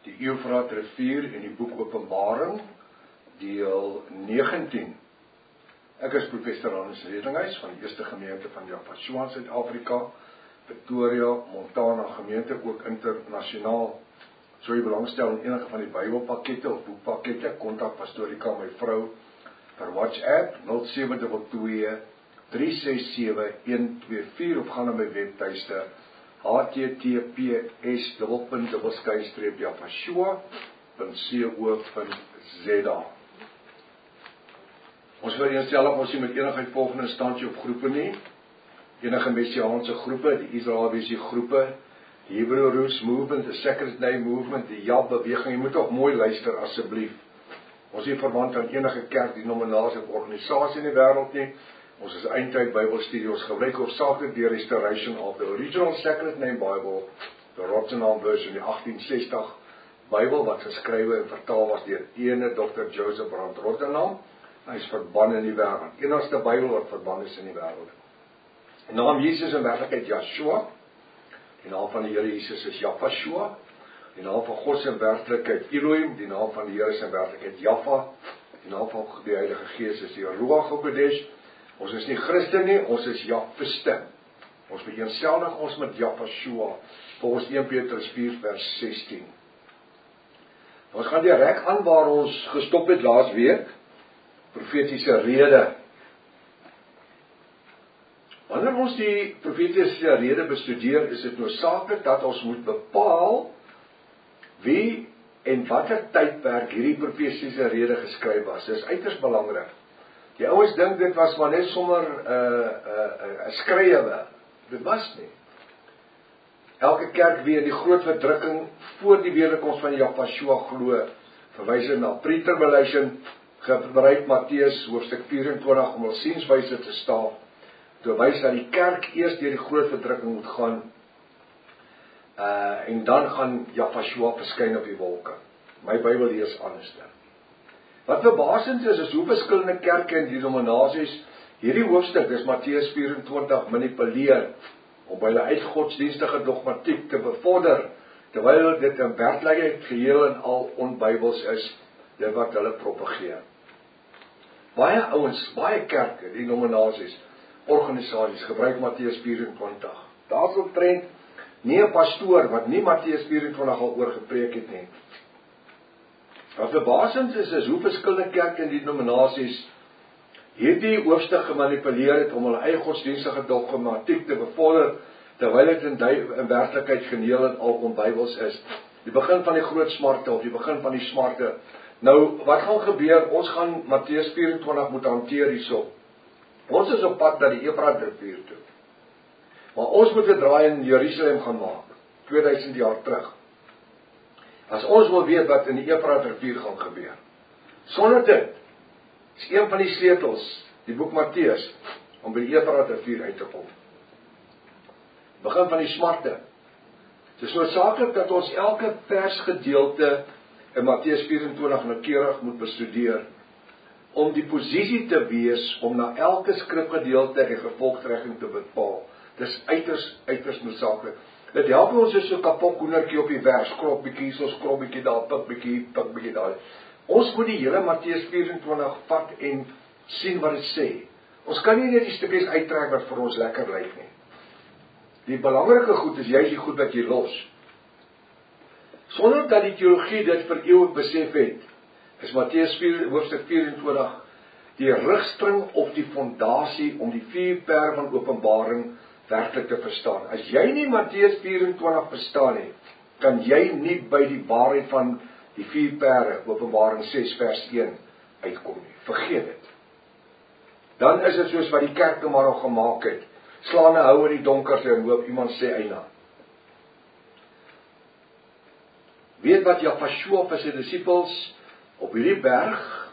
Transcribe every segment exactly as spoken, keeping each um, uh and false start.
die Eufraat rivier en die boek Openbaring, deel negentien. Ek is professor Hannes Redinghuis van die Eerste Gemeente van Japashua in Suid-Afrika, Pretoria, Montana gemeente, ook internasionaal. So jy belangstel in enige van die Bybelpakkette of boekpakkette, kontak Pastorika, my vrou, per WhatsApp nul sewe twee twee drie ses sewe een twee vier of gaan na my webtuiste h t t p s japashua punt co punt z a. Ons vereenstel op ons nie met enige volgende instansie op groepe nie. Enige messiaanse groepe, die Israeliese groepe, die Hebrew Roots Movement, die Sacred Name Movement, die Jab beweging. Jy moet ook mooi luister asseblief. Ons is verwant aan enige kerk, denominasie of organisasie in die wêreld nie. Ons is eindtyd Bybelstudie, ons gebruik hoofsaaklik die restoration of the original Sacred Name Bible, the Rotterdam version, die agtien sestig Bybel wat geskrywe en vertaal was deur ene dokter Joseph Brand Rotterdam. Hy is verbann in die wêreld. Enigste Bybel wat verbann is in die wêreld. Die naam Jesus in werklikheid Yeshua. Die naam van die Here Jesus is Japashua. Die naam van God se werklikheid Elohim. Die naam van die Here se werklikheid Jaffa. Die naam van die Heilige Gees is die Ruach HaKodesh. Ons is nie Christen nie, ons is Jafiste. Ons vereenseldig ons met Japashua, volgens een Petrus vier vers sestien. Ons gaan direk aan waar ons gestop het laas week, profetiese rede. Wanneer ons die profetiese rede bestudeer, is dit noodsaaklik dat ons moet bepaal wie en watter tydperk hierdie profetiese rede geskryf was. Dit is uiters belangrik. Die ouens dink dit was maar net sommer 'n uh, uh, uh, skrywe. Dit was nie. Elke kerk weet die groot verdrukking voor die wederkoms van Japashua glo, verwys na pre-tribulation, gebruik Matteus hoofstuk vyf en twintig om ons sienswyse te staaf, toe wys dat die kerk eers deur die groot verdrukking moet gaan, uh, en dan gaan Japashua verskyn op die wolke. My Bybel lees anderste. Wat verbasend is, is hoe verskillende kerke en denominasies hierdie hoofstuk, dis Matteus vyf en twintig, manipuleer, om by hulle uitgodsdienstige dogmatiek te bevorder, terwyl dit in werklikheid geheel en al onbybels is, dit wat hulle propageer. Baie ouens, baie kerke, denominasies, organisasies, gebruik Matteus vyf en twintig. Daar is omtrent nie 'n pastoor wat nie Matteus vyf en twintig al oor gepreek het nie. Wat verbasend is, is hoe verskillende kerke en denominasies hierdie hoofstuk gemanipuleer het om hulle eie godsdienstige dogmatiek te bevorder, terwyl dit in, in werklikheid geheel en al onbybels is. Die begin van die groot smarte, of die begin van die smarte. Nou, wat gaan gebeur? Ons gaan Matteus vyf en twintig moet hanteer hierso. Ons is op pad na die Eufraat rivier toe. Maar ons moet 'n draai in Jerusalem gaan maak, twee duisend jaar terug. As ons wil weet wat in die Eufraat rivier gaan gebeur. Sonder dit is een van die sleutels, die boek Matteus, om by die Eufraat rivier uit te kom. Begin van die smarte. Dit is noodsaaklik dat ons elke versgedeelte in Matteus vyf en twintig noukeurig moet bestudeer, om die posisie te wees, om na elke skrifgedeelte en gevolgtrekking te bepaal. Dit is uiters, uiters noodsaaklik. Dit help ons is so kapok hoendertjie op die vers, krop bietjie, so krop bietjie daar, pik bietjie, pik bietjie daar. Ons moet die hele Matteus vyf en twintig vat en sien wat dit sê. Ons kan nie net die stukkies uittrek wat vir ons lekker lyk nie. Die belangrike goed is juist die goed wat jy los. Sonder dat die teologie dit vir eeuwig besef het, is Matteus hoofstuk vyf en twintig die rigstring of die fondasie om die vier pere van Openbaring werklik te verstaan. As jy nie Matteus vyf en twintig verstaan nie, kan jy nie by die waarheid van die vier pere, Openbaring ses vers een, uitkom nie. Vergeet dit. Dan is dit soos wat die kerk maar nog gemaak het. Slaan 'n hou in die donkerte en hoop iemand sê eina. Weet wat Japashua vir sy disippels op hierdie berg,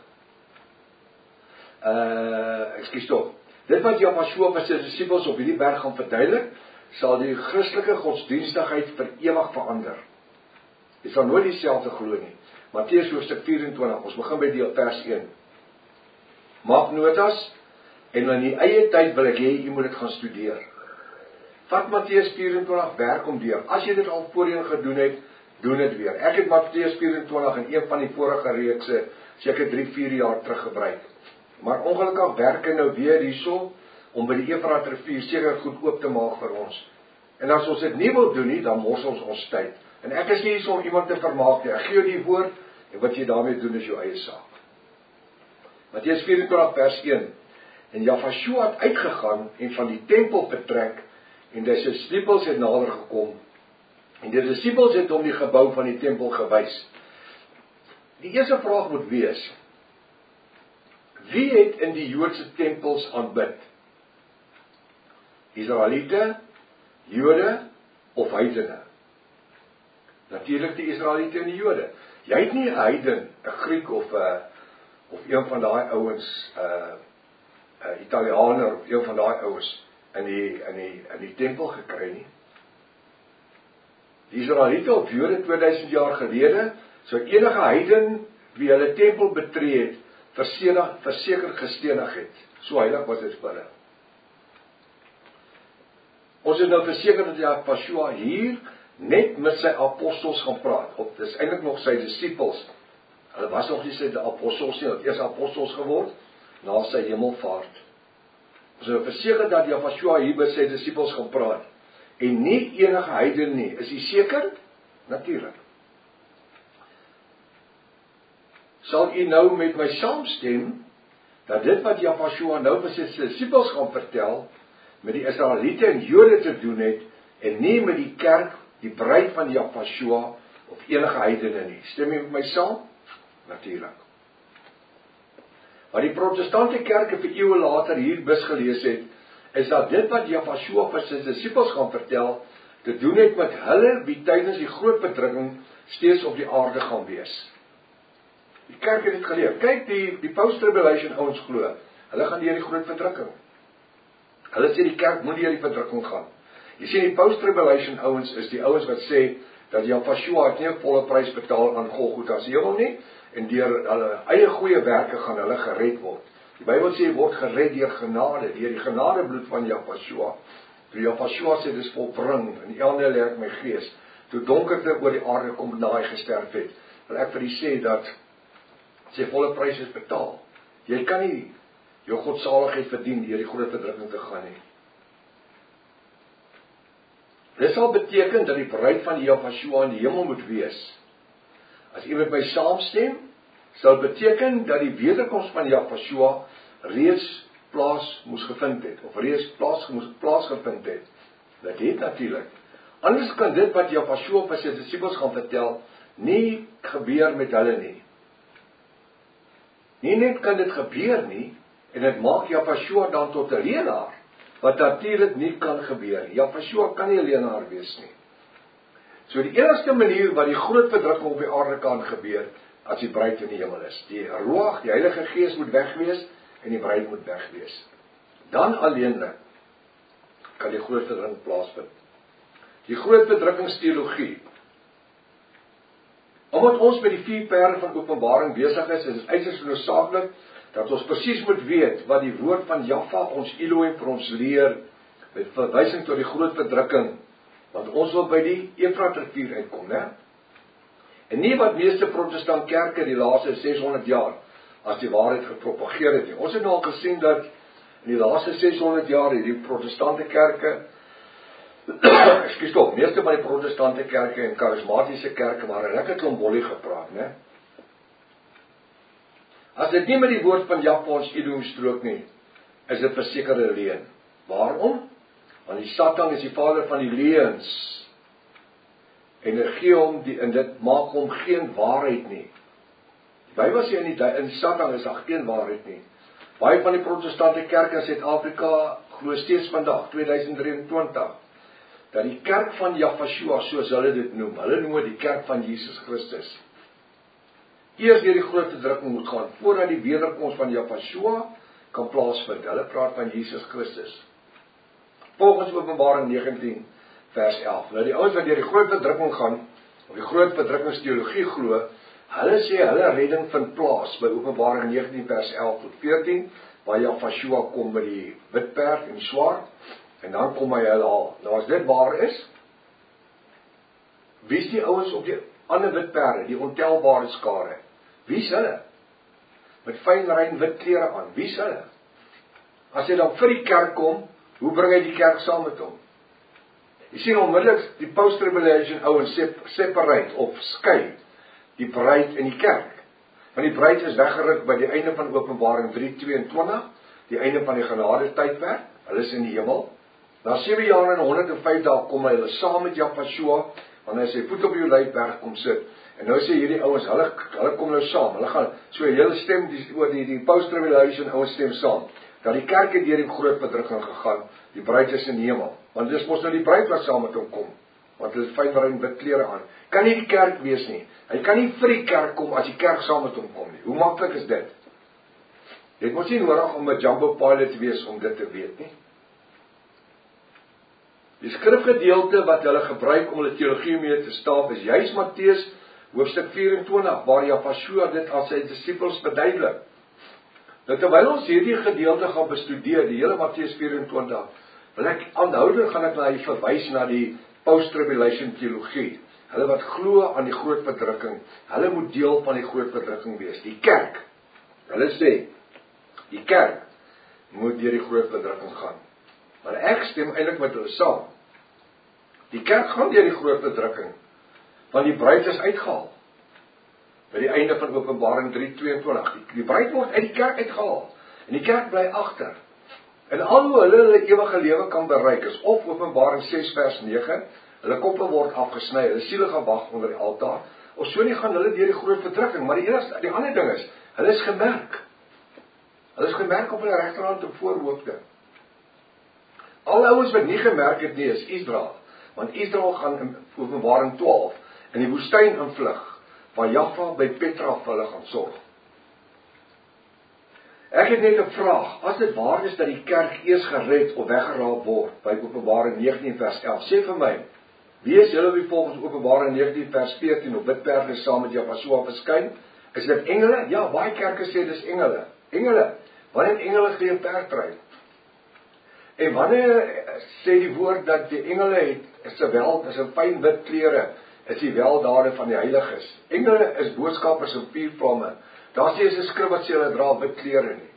uh, ekskuus tog, dit wat Japashua vir sy disippels op hierdie berg gaan verduidelik, sal die Christelike godsdienstigheid vir ewig verander. Jy sal nooit dieselfde glo nie. Matteus hoofstuk vyf en twintig, ons begin by die vers een. Maak notas, en in die eie tyd wil ek hê, jy moet dit gaan studeer. Vat Matteus vyf en twintig werk om deur. As jy dit al voorheen gedoen het, doen dit weer. Ek het Matteus vyf en twintig in een van die vorige reekse seker drie, vier jaar terug gebruik. Maar ongelukkig werk hy nou weer hierso om by die Efrat rivier seker goed oop te maak vir ons. En as ons dit nie wil doen nie, dan mors ons ons tyd. En ek is nie hier om iemand te vermaak nie. Ek gee jou die woord en wat jy daarmee doen is jou eie saak. Matteus vyf en twintig vers een. En Jafashua het uitgegaan en van die tempel vertrek en die disippels het nader gekom. En die disippels het hom die gebou van die tempel gewys. Die eerste vraag moet wees: wie het in die Joodse tempels aanbid? Israeliete, Jode of heidene? Natuurlik die Israeliete en die Jode. Jy het nie 'n heiden, 'n Griek of 'n of een van daai ouens, 'n uh, 'n Italianer of een van daai ouens in die in die in die tempel gekry nie. Die Israeliete of Jode tweeduisend jaar gelede, so enige heiden wie hulle tempel betree het, verseker verseker gestenig het. So heilig was dit vir hulle. Ons het nou verseker dat Jafashua hier net met sy apostels gaan praat. Of dis eintlik nog sy disippels. Hulle was nog nie sy apostels nie, hulle het eers apostels geword na sy hemelvaart. Ons het verseker dat Jafashua hier met sy disippels gaan praat. En nie enige heiden nie. Is jy seker? Natuurlik. Sal u nou met my saamstem dat dit wat Jafashua nou vir sy disippels gaan vertel met die Israeliete en Jode te doen het en nie met die kerk, die bruid van Jafashua of enige heidene nie. Stem jy met my saam? Natuurlik. Wat die protestante kerke vir eeue later hier bis gelees het, is dat dit wat Jafashua vir sy disippels gaan vertel, te doen het met hulle wie tydens die groot verdrukking steeds op die aarde gaan wees. Die kerk het dit geleer. Kyk, die, die post-tribulation ouens glo, hulle gaan deur die groot verdrukking. Hulle sê die kerk moet deur die verdrukking gaan. Jy sien, die post-tribulation ouens is die ouens wat sê, dat Jafashua het nie 'n volle prys betaal aan Golgotha se hemel nie, en deur hulle eie goeie werke gaan hulle gered word. Die Bybel sê, word gered deur genade, deur die genadebloed van Jafashua. Toe Jafashua sê, dis volbring, in die einde lê ek my gees, toe donkerte oor die aarde kom na hy gesterf het, wil ek vir die sê dat sy volle prys is betaal. Jy kan nie jou godsaligheid verdien deur die groot verdrukking te gaan nie. Dit sal beteken dat die bruid van Jafashua in die hemel moet wees. As u met my saamstem, sal beteken dat die wederkoms van Jafashua reeds plaas moes gevind het, of reeds plaas moes plaasgevind het. Dit het natuurlik. Anders kan dit wat Jafashua vir sy disippels gaan vertel, nie gebeur met hulle nie. Nie net kan dit gebeur nie, en dit maak Jafashua dan tot 'n leenaar, wat natuurlik nie kan gebeur. Jafashua kan nie 'n leenaar wees nie. So die enigste manier wat die groot verdrukking op die aarde kan gebeur, as die bruid in die hemel is. Die Ruach, die Heilige Gees moet weg wees, en die bruid moet weg wees. Dan alleenlik kan die groot verdrukking plaasvind. Die groot verdrukkingsteologie. Omdat ons met die vier perde van Openbaring besig is, is dit uiters noodsaaklik dat ons presies moet weet wat die woord van Jaffa, ons Elohim, vir ons leer, met verwysing tot die groot verdrukking, want ons wil by die Efrat rivier uitkom, né? En nie wat meeste protestant kerke die laaste seshonderd jaar as die waarheid gepropageer het nie. Ons het nou al gesien dat in die laaste seshonderd jaar die protestante kerke, ekskuus tog, meeste van die protestante kerke en charismatiese kerke, maar 'n lekker klomp bollie gepraat, né? As dit nie met die woord van Jaffa ons Elohim strook nie, is dit verseker 'n leuen. Waarom? Want die Satan is die vader van die leuens. En dit gee hom die, en dit maak hom geen waarheid nie. Die Bybel sê in die, in die Satan is daar geen waarheid nie. Baie van die protestante kerke in Suid-Afrika glo steeds vandag, tweeduisend drieëntwintig, dat die kerk van Jafashua, soos hulle dit noem, hulle noem die kerk van Jesus Christus, eers deur die groot verdrukking moet gaan, voordat die wederkoms van Jafashua kan plaasvind. Hulle praat van Jesus Christus. Volgens Openbaring negentien vers elf. Nou die ouens wat deur die groot verdrukking gaan, of die groot verdrukkingsteologie glo, hulle sê hulle redding vind plaas by Openbaring negentien vers elf tot veertien, waar Jafashua kom met die wit perd en die swaard, en dan kom hy hulle haal. Nou as dit waar is, Wie is die ouens op die ander wit perde, die ontelbare skare? Wie is hulle? Met fynrein wit klere aan, wie is hulle? As hy dan vir die kerk kom, hoe bring hy die kerk saam met hom? Jy sien onmiddellik die post-tribulation ouens separate of skei die bruid en die kerk. Want die bruid is weggeruk by die einde van Openbaring drie tweeëntwintig, die einde van die genade tydperk, hulle is in die hemel. Na sewe jaar en honderd en vyf dae kom hulle saam met Jahshua, wanneer hy sy voet op die Olyfberg kom sit. En nou sê hierdie ouens, hulle hulle kom nou saam. Hulle gaan so hele stem die oor die die post-tribulation ouens stem saam. Dat die kerk het deur die groot verdrukking gegaan, die bruid is in die hemel. Want dis mos nou die bruid wat saam met hom kom. Want hulle het fynrein wit klere aan. Kan nie die kerk wees nie. Hy kan nie vir die kerk kom as die kerk saam met hom kom nie. Hoe maklik is dit? Dit mos nie nodig om 'n jumbo pilot te wees om dit te weet nie. Die skrifgedeelte wat hulle gebruik om hulle teologie mee te staaf is juis Matteus hoofstuk vyf-en-twintig, waar Jahshua dit aan sy disippels verduidelik. Nou terwyl ons hierdie gedeelte gaan bestudeer, die hele Matteus vyf-en-twintig, wil ek aanhoudelik gaan ek na die verwys na die post-tribulation teologie. Hulle wat glo aan die groot verdrukking, hulle moet deel van die groot verdrukking wees. Die kerk, hulle sê, die kerk moet deur die groot verdrukking gaan. Maar ek stem eintlik met hulle saam. Die kerk gaan deur die groot verdrukking, want die bruid is uitgehaal. By die einde van Openbaring drie tweeëntwintig, die, die bruid word uit die kerk uitgehaal, en die kerk bly agter. En al hoe hulle hulle ewige lewe kan bereik, is of Openbaring ses vers nege, hulle koppe word afgesny, hulle siele gaan wag onder die altaar, of so nie gaan hulle deur die groot verdrukking. Maar die enigste, die ander ding is, hulle is gemerk. Hulle is gemerk op hulle regterhand en voorhoofde. Al ouens wat nie gemerk het nie, is Israel. Want Israel gaan in Openbaring twaalf in die woestyn invlug, waar Jahwe by Petra vir hulle gaan sorg. Ek het net 'n vraag, as dit waar is dat die kerk eers gered of weggeraap word, by Openbaring negentien vers elf, sê vir my, wie is julle wie volgens Openbaring negentien vers veertien op wit perde saam met Jahshua verskyn? Is dit engele? Ja, baie kerke sê dis engele. Engele, wanneer engele geen perdry? En wanneer sê die woord dat die engele het, is 'n wel, is 'n fyn wit klere, is die weldade van die heiliges. Engele is boodskappers in vier vlamme. Daar sê is 'n skrif wat sê hulle dra wit klere nie.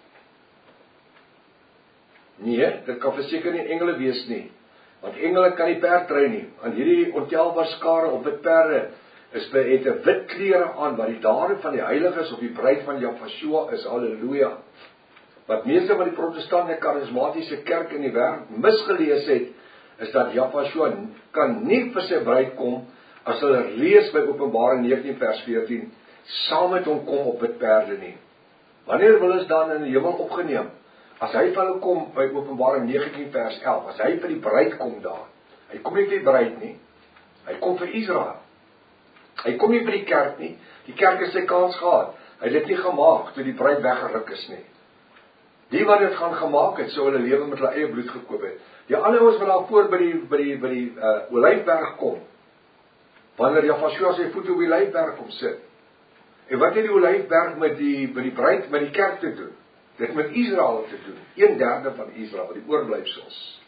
Nee, dit kan verseker nie engele wees nie. Want engele kan nie perdry nie. Want hierdie ontelbare skare op wit perde is by het 'n wit klere aan, wat die dade van die heiliges of die bruid van Jahshua is. Halleluja. Wat meeste van die protestante karismatiese kerk in die wêreld misgelees het, is dat Jahshua kan nie vir sy bruid kom, as hulle lees by Openbaring negentien vers veertien, saam met hom kom op wit perde nie. Wanneer wil ons dan in die hemel opgeneem? As hy vir hulle kom by Openbaring negentien vers elf, as hy vir die bruid kom daar, hy kom nie vir die bruid nie, hy kom vir Israel. Hy kom nie vir die kerk nie, die kerk het sy kans gehad, hy het dit nie gemaak, toe die bruid weggeruk is nie. Die wat dit gaan gemaak het, sou hulle lewe met hulle eie bloed gekoop het. Die ander ouens wat daar voor by die, by die, by die uh, Olyfberg kom, wanneer Jahshua sy voet op die Olyfberg kom sit. En wat het die Olyfberg met die, by die bruid, met die kerk te doen? Dit met Israel te doen. Een derde van Israel, die oorblyfsels.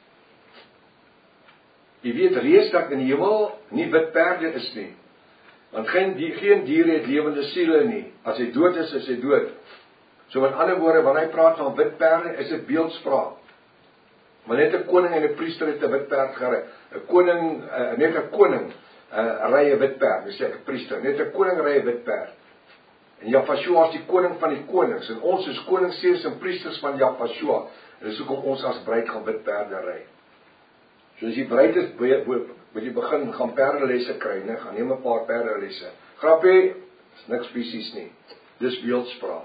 Jy weet reeds dat in die hemel nie wit perde is nie. Want geen, die, geen diere het lewende siele nie. As hy dood is, is hy dood. So met ander woorde, wanneer hy praat van wit perde, is dit beeldspraak. Maar net 'n koning en 'n priester het 'n wit perd gery. 'n Koning, uh, net 'n koning uh, ry 'n wit perd, dis 'n priester. Net 'n koning ry 'n wit perd. En Jahshua is die koning van die konings, en ons is koningsseuns en priesters van Jahshua. En dis hoekom ons as bruid gaan wit perde ry. So as die bruid is, moet jy begin gaan perdelesse kry, né? Gaan neem 'n paar perdelesse. Grappie, is niks fisies nie. Dis beeldspraak.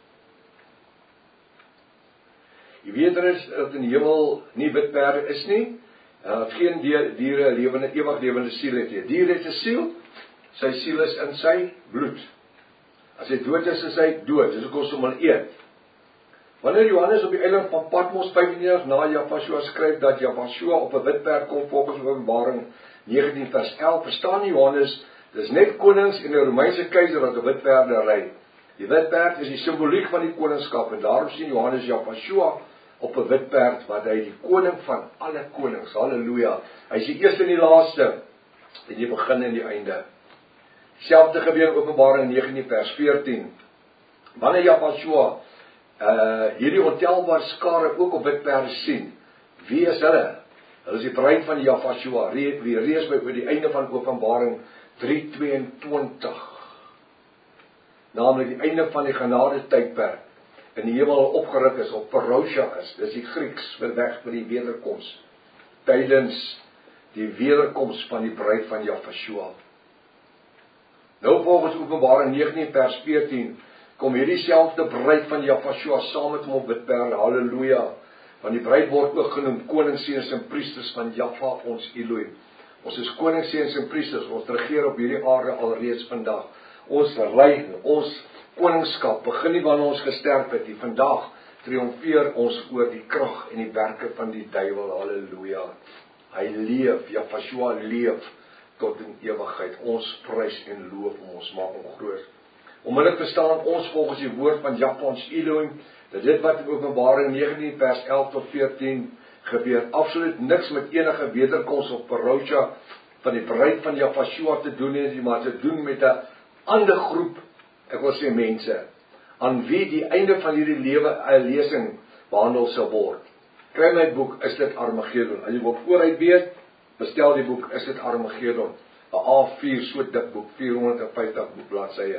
Jy weet er is dat in die hemel nie wit perde is nie, en dat geen diere lewende, ewig lewende siel het nie. Dier het 'n siel, sy siel is in sy bloed. As hy dood is, is hy dood, dis ook ons om hom eet. Wanneer Johannes op die eiland van Patmos vyfennegentig na Jahshua skryf dat Jahshua op 'n wit perd kom volgens Openbaring negentien vers elf, verstaan Johannes, dis net konings en 'n Romeinse keiser wat op wit perde ry. Die wit perd is die simboliek van die koningskap, en daarom sien Johannes Jahshua op 'n wit perd, wat hy die koning van alle konings, halleluja, hy is die eerste en die laaste, en die begin en die einde. Selfde gebeur in Openbaring negentien vers veertien. Wanneer Jahweh uh, hierdie ontelbare skare ook op wit perde sien, wie is hulle? Hulle is die bruid van Jahweh, wie reeds by oor die einde van Openbaring drie tweeëntwintig. Naamlik die einde van die genade tydperk in die hemel opgeruk is, of parousia is, dis die Grieks vir weg vir die wederkoms, tydens die wederkoms van die bruid van Jahweh. Nou volgens Openbaring negentien vers veertien, kom hierdie selfde bruid van Jahweh saam met hom op wit perde, halleluja, want die bruid word ook genoem koningsseuns en priesters van Jahweh ons Elohim. Ons is koningsseuns en priesters, ons regeer op hierdie aarde alreeds vandag. Ons reig, ons koningskap begin nie wanneer ons gesterf het nie. Vandag triomfeer ons oor die krag en die werke van die duiwel, halleluja. Hy leef, Jahweh leef tot in ewigheid. Ons prys en loof hom, ons maak hom groot. Onmiddellik verstaan ons volgens die woord van Jahweh ons Elohim, dat dit wat in Openbaring negentien vers elf tot veertien gebeur, absoluut niks met enige wederkoms of parousia van die bruid van Jahweh te doen het, maar te doen met 'n ander groep, ek wil sê mense, aan wie die einde van hierdie lewe 'n lesing behandel sal word. Kry my boek, is dit Armageddon. As jy wil vooruit weet, bestel die boek, is dit Armageddon. 'n A vier so dik boek, vierhonderdvyftig bladsye.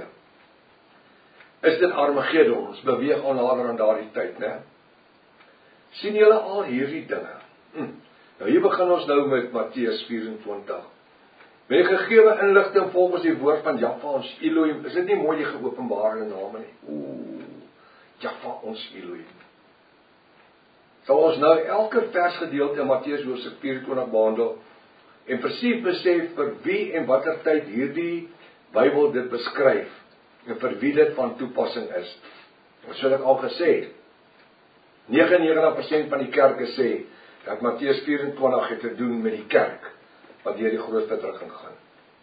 Is dit Armageddon? Ons beweeg al nader aan daardie tyd, né? Sien julle al hierdie dinge? Hm. Nou hier begin ons nou met Matteus vyf-en-twintig. Met die gegewe inligting volgens die woord van Jahweh ons Elohim, is dit nie mooi die geopenbaarde name nie? Ooh, Jahweh ons Elohim. Sal ons nou elke versgedeelte in Matteus hoofstuk vyf-en-twintig behandel en presies besef vir wie en watter tyd hierdie Bybel dit beskryf en vir wie dit van toepassing is. Wat sou ek al gesê? negenennegentig persent van die kerke sê dat Matteus vyf-en-twintig het te doen met die kerk wat deur die groot verdrukking gaan.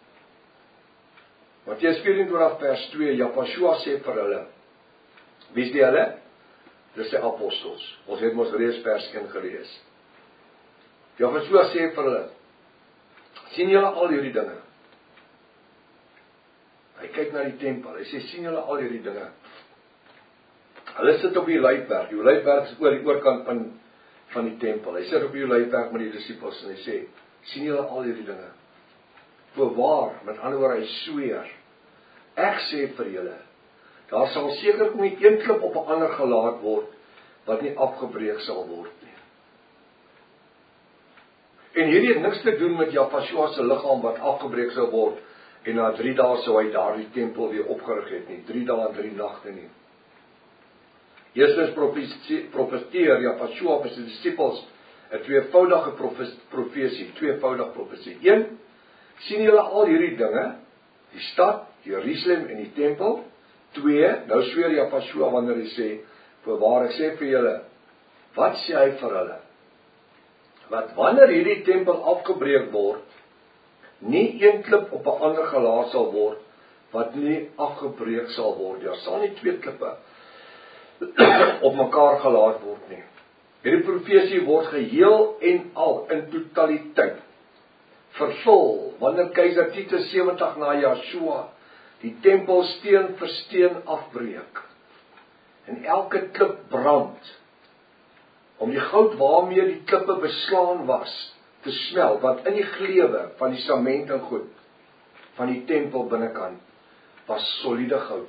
Matteus vyf-en-twintig vers twee, Jahweh sê vir hulle, wie is die hulle? Dis die apostels. Ons het mos reeds vers een gelees. Jahweh sê vir hulle, sien julle al hierdie dinge? Hy kyk na die tempel, hy sê, sien julle al hierdie dinge? Hulle sit op die Olijfberg, die Olijfberg is oor die oorkant van, van die tempel. Hy sit op die Olijfberg met die disippels en hy sê, sien julle al hierdie dinge? Voorwaar, met ander woorde, hy sweer, ek sê vir julle, daar sal seker nie een klip op 'n ander gelaat word, wat nie afgebreek sal word nie. En hierdie het niks te doen met Jahweh se liggaam wat afgebreek sal word, en na drie dae sou hy daardie tempel weer opgerig het nie, drie dae en drie nagte nie. Jesus profeteer Jahweh vir sy disippels 'n tweevoudige profesie, tweevoudige profesie. Een, sien julle al hierdie dinge, die stad, Jerusalem en die tempel? Twee, nou sweer Jahweh wanneer hy sê, voorwaar ek sê vir julle, wat sê hy vir hulle? Wat wanneer hierdie tempel afgebreek word, nie een klip op 'n ander gelaat sal word, wat nie afgebreek sal word. Daar sal nie twee klippe op mekaar gelaat word nie. Hierdie profesie word geheel en al in totaliteit vervul wanneer keiser Titus sewentig na Joshua die tempel steen vir steen afbreek en elke klip brand om die goud waarmee die klippe beslaan was te smelt, wat in die gleuwe van die sement en goed van die tempel binnekant was soliede goud.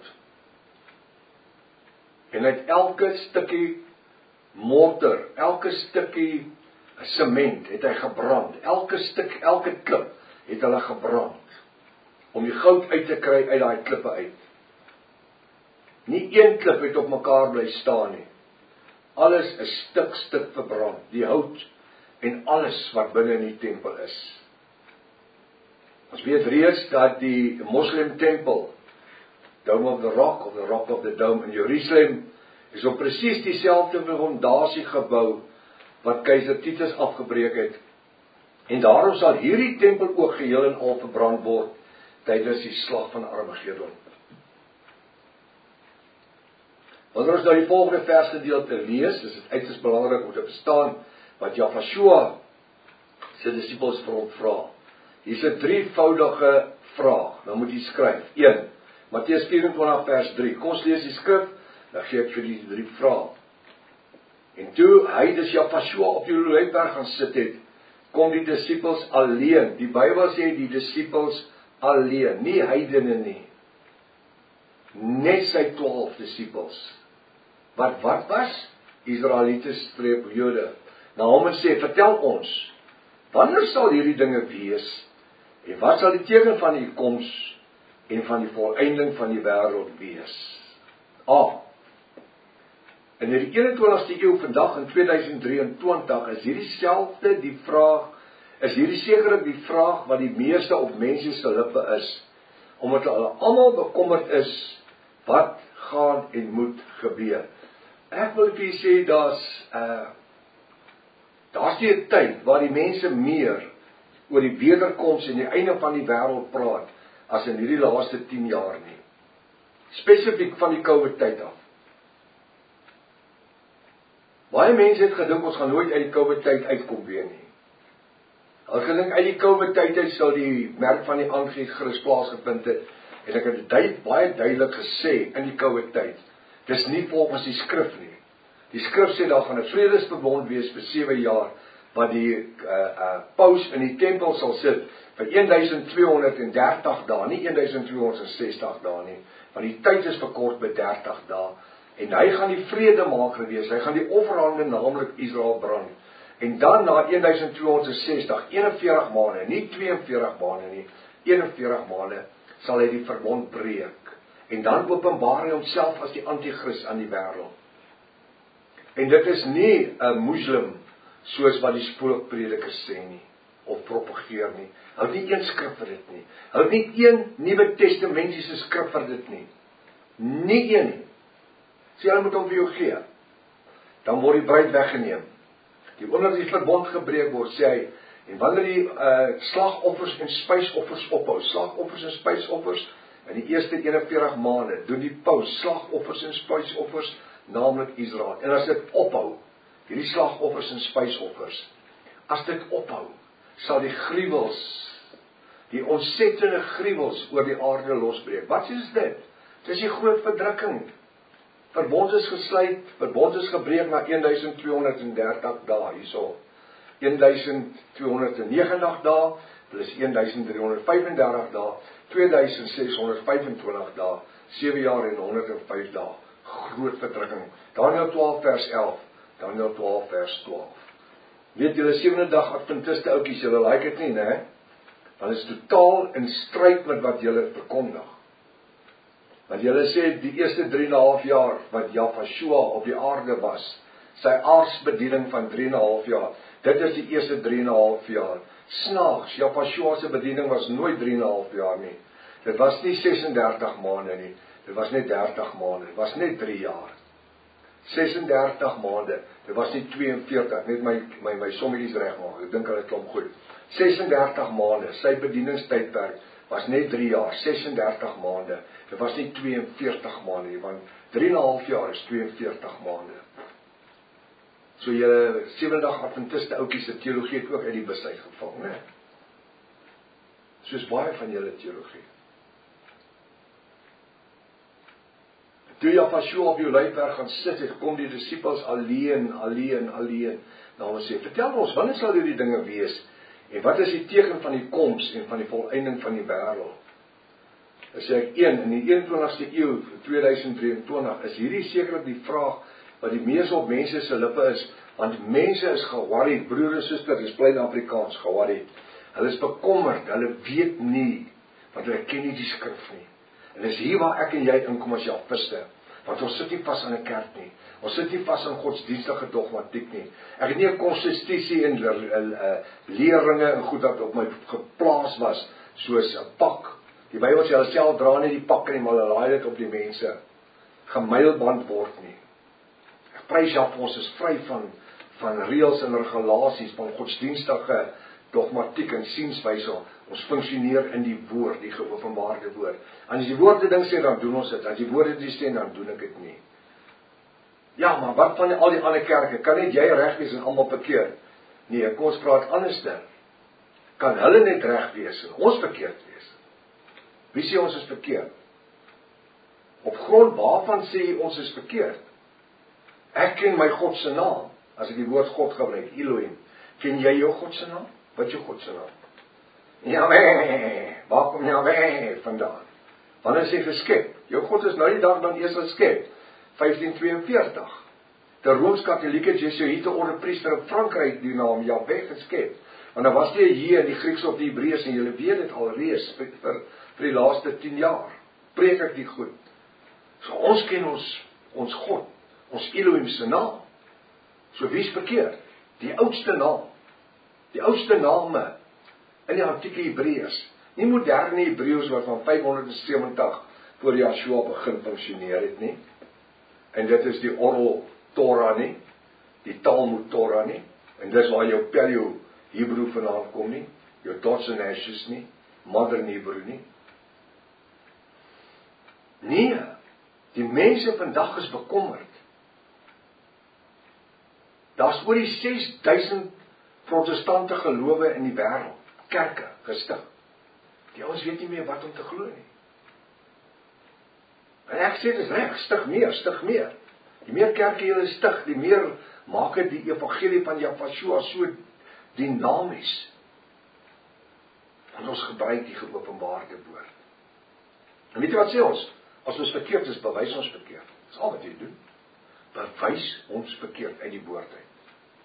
En uit elke stukkie morter, elke stukkie sement het hy gebrand. Elke stuk, elke klip het hulle gebrand om die goud uit te kry uit daai klippe uit. Nie een klip het op mekaar bly staan nie. Alles is stuk stuk verbrand, die hout en alles wat binne in die tempel is. Ons weet reeds dat die Moslem tempel, Dome of the Rock of the Rock of the Dome in Jerusalem, is op presies dieselfde fondasie gebou wat keiser Titus afgebreek het. En daarom sal hierdie tempel ook geheel en al verbrand word tydens die slag van Armageddon. Wanneer ons nou die volgende versgedeelte lees, is dit uiters belangrik om te verstaan wat Jahweh se disippels vir hom vra. Hier's 'n drievoudige vraag. Dan moet jy skryf. een. Matteus vyf en twintig vers drie. Kom ons lees die skrif, dan gee ek vir die drie vrae. En toe hy dis Jafashua op die Olijfberg gaan sit het, kom die disippels alleen. Die Bybel sê die disippels alleen, nie heidene nie. Net sy twaalf disippels. Wat wat was? Israeliete streep Jode. Naaman sê, vertel ons, wanneer sal hierdie dinge wees? En wat sal die teken van die koms en van die volëinding van die wêreld wees? A. In die eenentwintigste eeu vandag in tweeduisend drieëntwintig is hierdie selfde die vraag, is hierdie sekerlik die vraag wat die meeste op mense se lippe is, omdat hulle almal bekommerd is, wat gaan en moet gebeur. Ek wil vir julle sê, daar's uh, daar's nie 'n tyd waar die mense meer oor die wederkoms en die einde van die wêreld praat, as in hierdie laaste tien jaar nie. Spesifiek van die COVID tyd af. Baie mense het gedink ons gaan nooit uit die COVID tyd uitkom weer nie. Hulle gedink uit die COVID tyd uit sal die merk van die Antichrist plaasgevind het, en ek het dit baie duidelik gesê in die COVID tyd. Dis nie volgens die skrif nie. Die skrif sê daar gaan 'n vredesverbond wees vir sewe jaar, wat die uh, uh, paus in die tempel sal sit vir een duisend twee honderd en dertig dae, nie een duisend twee honderd en sestig dae nie, want die tyd is verkort by dertig dae, en hy gaan die vredemaker wees, hy gaan die offerhande, naamlik Israel brand, en dan na een duisend twee honderd en sestig, eenenveertig maande, nie tweeënveertig maande nie, eenenveertig maande, sal hy die verbond breek, en dan openbaar hy homself as die Antichrist aan die wêreld. En dit is nie 'n moslim, soos wat die spookpredikers sê nie, of propageer nie. Hou nie een skrif vir dit nie. Hou nie een Nuwe Testamentiese skrif vir dit nie. Nie een nie. Sê hulle moet hom vir jou gee. Dan word die bruid weggeneem. Die oomblik die verbond gebreek word, sê hy, en wanneer die uh, slagoffers en spysoffers ophou, slagoffers en spysoffers, in die eerste eenenveertig maande, doen die paus slagoffers en spysoffers, naamlik Israel. En as dit ophou, hierdie slagoffers en spysoffers, as dit ophou, sal die gruwels, die ontsettende gruwels oor die aarde losbreek. Wat is dit? Dit is die groot verdrukking. Verbond is gesluit, verbond is gebreek na een duisend twee honderd en dertig dae, hierso. een duisend twee honderd en negentig dae, plus een duisend drie honderd vyfendertig dae, twee duisend ses honderd vyfentwintig dae, sewe jaar en honderd en vyf dae. Groot verdrukking. Daniël twaalf vers elf, Daniël twaalf vers twaalf. Weet julle, sewende dag Adventiste oukies, julle like dit nie, né? Want is totaal in stryd met wat julle verkondig. Want julle sê die eerste drie en 'n half jaar wat Jafashua op die aarde was, sy aardsbediening van drie en 'n half jaar, dit is die eerste drie en 'n half jaar. Snaaks, Jafashua se bediening was nooit drie en 'n half jaar nie. Dit was nie sesendertig maande nie. Dit was net dertig maande, dit was net drie jaar. sesendertig maande, dit was nie tweeënveertig, net my my my sommetjies regmaak. Ek dink hulle klop goed. sesendertig maande, sy bedieningstydperk was net drie jaar, sesendertig maande. Dit was nie tweeënveertig maande nie, want drie en 'n half jaar is tweeënveertig maande. So julle sewendag Adventiste oukies se teologie het ook uit die bus uitgeval, né? Soos baie van julle teologie. Toe Jafashua op die Olijfberg gaan sit, het kom die disippels alleen, alleen, alleen. Nou ons sê, vertel ons, wanneer sal hierdie dinge wees? En wat is die teken van die koms en van die volëinding van die wêreld? Dan sê ek, een, in die eenentwintigste eeu, tweeduisend drieëntwintig, is hierdie sekerlik die vraag wat die meeste op mense se lippe is, want mense is geworried, broer en suster, dis plain Afrikaans, geworried. Hulle is bekommerd, hulle weet nie, want hulle ken nie die skrif nie. En dis hier waar ek en jy inkom as Jafiste, want ons sit nie vas aan 'n kerk nie, ons sit nie vas aan godsdienstige dogmatiek nie. Ek het nie 'n konstitusie en uh, leerringe en goed dat op my geplaas was, soos 'n pak. Die Bybel sê, hulle self dra nie die pak nie, maar hulle laai dit op die mense, gemylband word nie. Ek prys Jaf, ons is vry van, van reëls en regulasies, van godsdienstige dogmatiek en sienswyse. Ons funksioneer in die woord, die geopenbaarde woord. En as die woord die ding sê, dan doen ons dit. As die woord dit sê, dan doen ek dit nie. Ja, maar wat van die, al die ander kerke? Kan net jy reg wees en almal verkeerd? Nee, kom ons praat anderste. kan hulle net reg wees en ons verkeerd wees. Wie sê ons is verkeerd? Op grond waarvan sê jy ons is verkeerd? Ek ken my God se naam, as ek die woord God gebruik, Elohim. Ken jy jou God se naam? Wat is jou God se naam? Jaweh, waar kom Jaweh vandaan? Wanneer is hy geskep? Jou God is nou die dag dan eers geskep, vyftien tweeënveertig. Die Rooms-Katholieke Jesuïte orde priester in Frankryk die naam Jaweh geskep. Want dan was die hier in die Grieks of die Hebreërs en julle weet dit alreeds vir, vir, vir die laaste tien jaar. Preek ek die goed. So ons ken ons, ons God, ons Elohim se naam. So wie is verkeerd? Die oudste naam. Die oudste name in die antieke Hebreërs. Nie moderne Hebreëus wat van vyfhonderdsewentig voor Joshua begin funksioneer het nie. En dit is die Oral Torah nie, die Talmud Torah nie, en dis waar jou Paleo Hebrew vandaan kom nie, jou Dots and Ashes nie, Modern Hebrew nie. Nee, die mense vandag is bekommerd. Daar's oor die ses duisend protestante gelowe in die wêreld, kerke gestig. Die ouens weet nie meer wat om te glo nie. En ek sê dis reg, stig meer, stig meer. Die meer kerke julle stig, die meer maak dit die evangelie van Yahshua so dinamies. Want ons gebruik die geopenbaarde woord. En weet jy wat sê ons? As ons verkeerd is, bewys ons verkeerd. Dis al wat jy doen. Bewys ons verkeerd uit die woord uit.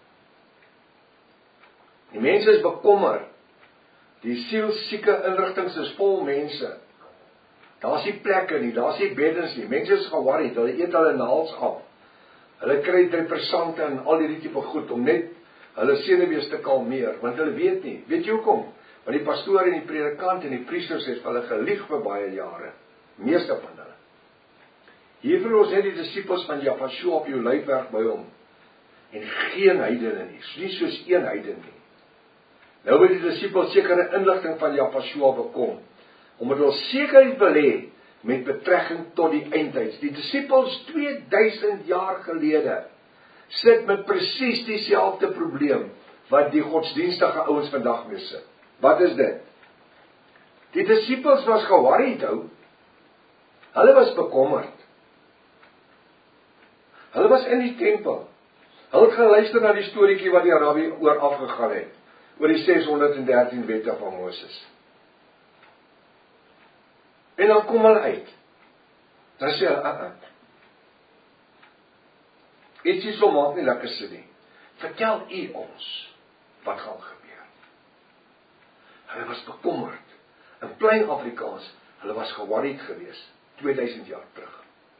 Die mense is bekommer. Die sielsieke inrigtings is vol mense. Daar's nie plekke nie, daar's nie beddens nie. Mense is geworried, hulle eet hulle naels af. Hulle kry depressante en al die tipe goed om net hulle senuwees te kalmeer, want hulle weet nie. Weet jy hoekom? Want die pastoor en die predikant en die priesters het hulle gelieg vir baie jare. Meeste van hulle. Hier vir ons net die disippels van Yahshua op jou lijfwerk by hom. En geen heidene nie, nie soos een heiden nie. Nou wil die disippels sekere inligting van Yahshua bekom, omdat hulle sekerheid wil hê met betrekking tot die eindtyds. Die disippels twee duisend jaar gelede sit met presies dieselfde probleem wat die godsdienstige ouens vandag mee sit. Wat is dit? Die disippels was geworried ou. Hulle was bekommerd. Hulle was in die tempel. Hulle het geluister na die storieetjie wat die rabbi oor afgegaan het, oor die ses honderd dertien wette van Moses. En dan kom hulle uit. Dan sê hulle, uh, uh. Ietsie so maak nie lekker sin nie. Vertel u ons, wat gaan gebeur? Hulle was bekommerd. In plain Afrikaans, hulle was geworried gewees, twee duisend jaar terug.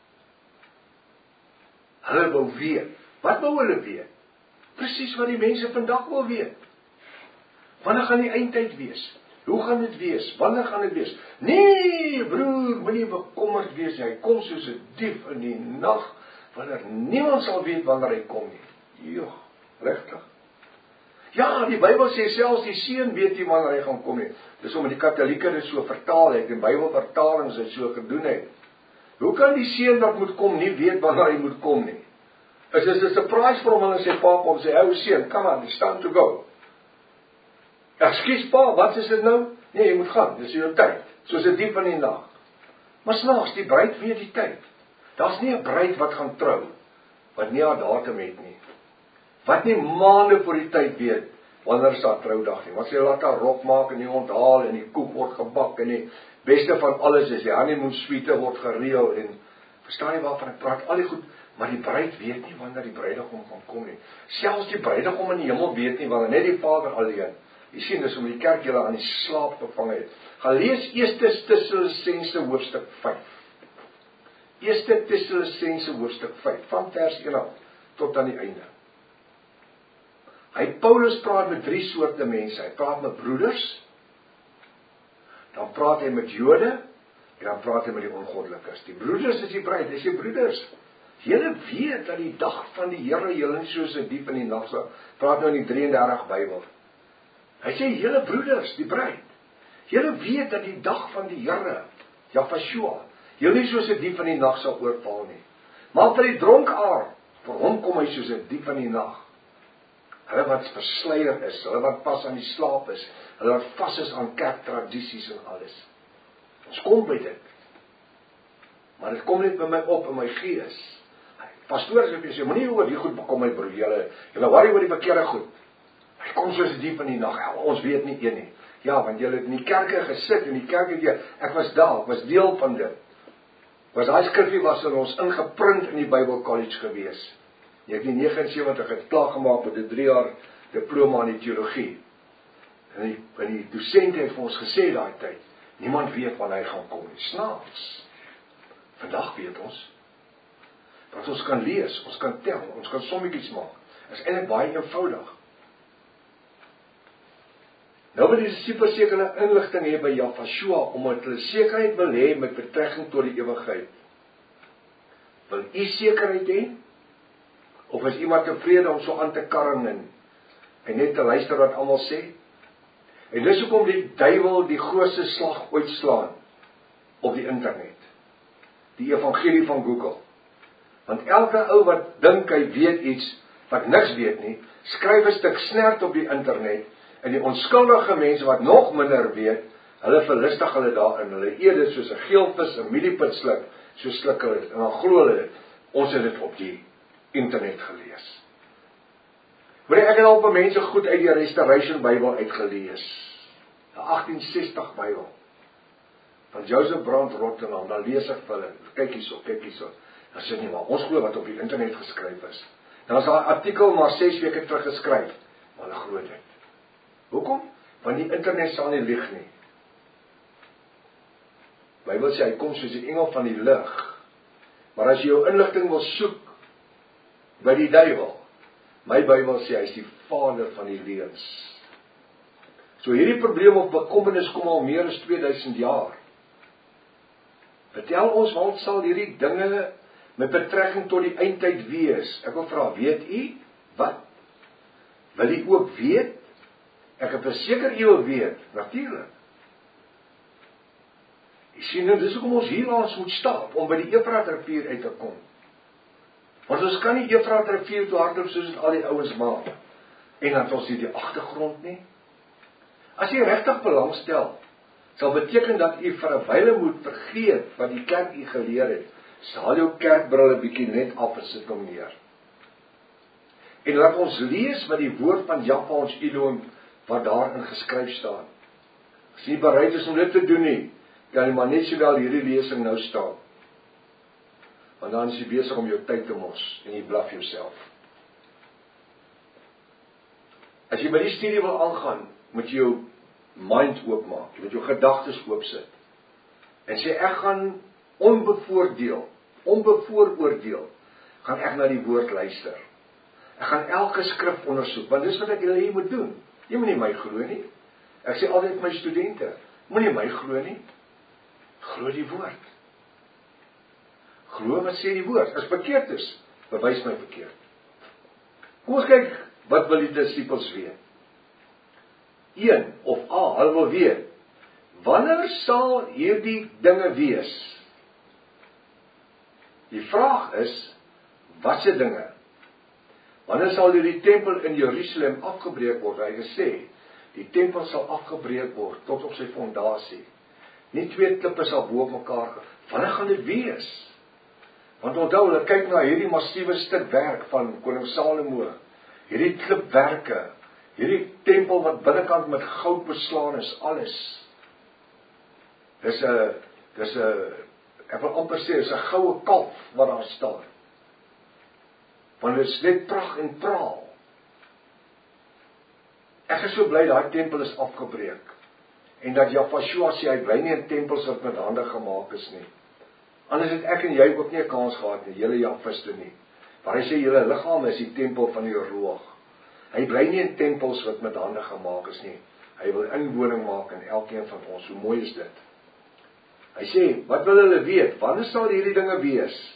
Hulle wou weet. Wat wou hulle weet? Presies wat die mense vandag wil weet. Wanneer gaan die eindtyd wees? Hoe gaan dit wees? Wanneer gaan dit wees? Nee, broer, moenie bekommerd wees. Hy kom soos 'n dief in die nag, wanneer niemand sal weet wanneer hy kom nie. Joh, regtig. Ja, die Bybel sê selfs die seun weet nie wanneer hy gaan kom nie. Dis omdat die Katolieke dit so vertaal het, en Bybelvertalings dit so gedoen het. Hoe kan die seun wat moet kom nie weet wanneer hy moet kom nie? Is dit 'n surprise vir hom en sy pa om sê, "Ou seun, come on, it's time to go." Ekskuus pa, wat is dit nou? Nee, jy moet gaan, dis jou tyd, soos 'n dief in die nag. Maar snaaks, die bruid weet die tyd. Daar's nie 'n bruid wat gaan trou, wat nie haar datum het nie. Wat nie maande voor die tyd weet, wanneer is haar troudag nie. Want sy laat haar rok maak en die onthaal en die koek word gebak en die beste van alles is, die honeymoon suite word gereël en, verstaan jy waarvan ek praat, al die goed, maar die bruid weet nie wanneer die bruidegom gaan kom nie. Selfs die bruidegom in die hemel weet nie wanneer, net die Vader alleen. Jy sien, dis om die kerk julle aan die slaap gevang het. Gaan lees Eerste Tessalonisense hoofstuk vyf. Eerste Tessalonisense hoofstuk vyf, van vers een af tot aan die einde. Hy, Paulus praat met drie soorte mense. Hy praat met broeders, dan praat hy met Jode, en dan praat hy met die ongoddelikes. Die broeders is die bruid, dis die broeders. Julle weet dat die dag van die Here julle nie soos 'n dief in die nag sal, praat nou in die drie en dertig Bybel. Hy sê, julle broeders, die bruid, julle weet dat die dag van die Here, Yahshua, julle nie soos 'n dief in die nag sal oorval nie. Maar vir die dronkaard, vir hom kom hy soos 'n dief in die nag. Hulle wat versleier is, hulle wat pas aan die slaap is, hulle wat vas is aan kerktradisies en alles. Ons kom by dit. Maar dit kom net by my op in my gees. Pastoors het gesê, moenie oor die goed bekom my broer, julle, julle worry oor die verkeerde goed. Hy kom soos diep in die nag, ons weet nie een nie. Ja, want julle het in die kerke gesit, in die kerke, jy, ek was daar, ek was deel van dit. Was daai skrifgie was in ons ingeprint in die Bible College gewees. negtien negenensewentig het klaar gemaak met 'n drie jaar diploma in die teologie. En die, en die dosent het vir ons gesê daai tyd, niemand weet wanneer hy gaan kom nie. Snaaks. Vandag weet ons. Want ons kan lees, ons kan tel, ons kan sommetjies maak. Dit is eintlik baie eenvoudig. Nou wil die disippels sekere inligting hê by Jafashua, omdat hulle sekerheid wil hê met betrekking tot die ewigheid. Wil u sekerheid hê? Of is iemand tevrede om so aan te karring en, en net te luister wat almal sê? En dis hoekom die duiwel die grootste slag ooit slaan op die internet. Die evangelie van Google. Want elke ou wat dink hy weet iets, wat niks weet nie, skryf 'n stuk snert op die internet, en die onskuldige mense wat nog minder weet, hulle verlustig hulle daarin, hulle eet dit soos 'n geelvis, 'n mieliepit sluk, so sluk hulle dit, en dan glo hulle dit, ons het dit op die internet gelees. Maar ek het al by mense goed uit die Restoration Bybel uitgelees, die agtien sestig Bybel, van Joseph Brand Rotterdam, dan lees ek vir hulle, kyk hierso, kyk hierso, dan sê nie, maar ons glo wat op die internet geskryf is. Dan is daai artikel maar ses weke terug geskryf, maar hulle glo dit. Hoekom? Want die internet sal nie lieg nie. Bybel sê, hy kom soos die engel van die lig. Maar as jy jou inligting wil soek, by die duiwel, my Bybel sê, hy is die vader van die leuns. So hierdie probleem of bekommernis kom al meer as tweeduisend jaar. Vertel ons, wat sal hierdie dinge met betrekking tot die eindtyd wees? Ek wil vra, weet u, wat? Wil u ook weet? Ek het verseker u wil weet, natuurlik. Jy sien nou, dis hoekom ons hierlangs moet stap, om by die Eufrat rivier uit te kom. Want ons kan nie Eufrat rivier toe hardloop soos het al die ouens maak. En dat ons nie die agtergrond nie. As jy regtig belangstel, sal beteken dat u vir 'n wyle moet vergeet wat die kerk u geleer het. Sal jou kerkbril 'n bietjie net af en sit hom neer. En laat ons lees met die woord van Jahwe ons Elohim wat daarin geskryf staan. As jy bereid is om dit te doen nie, kan jy maar net sowel hierdie lesing nou staan. Want dan is jy besig om jou tyd te mos en jy blaf jouself. As jy by die studie wil aangaan, moet jy jou mind oopmaak, jy moet jou gedagtes oopsit. En sê ek gaan onbevoordeel, onbevooroordeel, gaan ek na die woord luister. Ek gaan elke skrif ondersoek, want dis wat ek julle hier moet doen. Jy moet nie my glo nie. Ek sê altyd vir my studente, moenie my glo nie. Glo die woord. Glo wat sê die woord. As verkeerd is, bewys my verkeerd. Kom ons kyk, wat wil die disippels weet? een of A, hulle wil weet, wanneer sal hierdie dinge wees? Die vraag is, wat se dinge? Wanneer sal hierdie tempel in Jerusalem afgebreek word? Hy het gesê, die tempel sal afgebreek word tot op sy fondasie. Nie twee klippe sal bo op mekaar. Wanneer gaan dit wees? Want onthou, hulle kyk na hierdie massiewe stuk werk van koning Salomo, hierdie klipwerke, hierdie tempel wat binnekant met goud beslaan is, alles. Dis 'n dis 'n ek wil amper sê, dis 'n goue kalf wat daar staan. Want dit is net pragt en praal. Ek is so bly daai tempel is afgebreek. En dat Jafashua sê, hy bly nie in tempels wat met hande gemaak is nie. Anders het ek en jy ook nie 'n kans gehad nie, julle Jafiste nie. Maar hy sê, julle liggaam is die tempel van die Ruach. Hy bly nie in tempels wat met hande gemaak is nie. Hy wil inwoning maak in elkeen van ons. Hoe mooi is dit? Hy sê, wat wil hulle weet? Wanneer sal hierdie dinge wees?